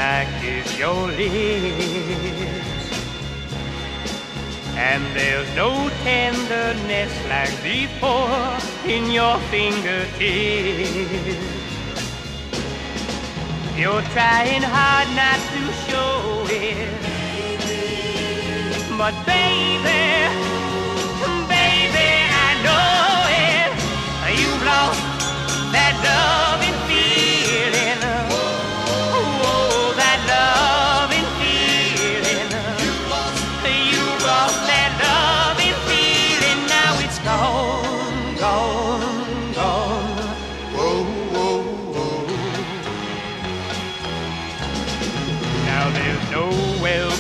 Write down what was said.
I kiss your lips. And there's no tenderness like before in your fingertips. You're trying hard not to show it, but baby,